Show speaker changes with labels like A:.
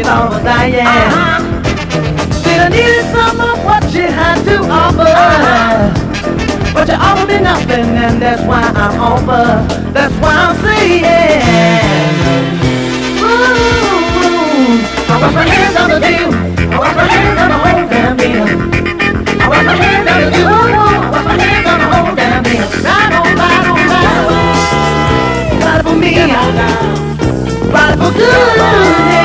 A: all was dying. Still I needed some of what you had to offer, but you offered me nothing, and that's why I'm over. That's why I'm saying, ooh, I wash my hands on the deal. I wash my hands on the whole damn deal. I wash my hands on the deal. I wash my hands on the whole damn deal. Ride on, ride on, ride on. Ride for me, ride for good.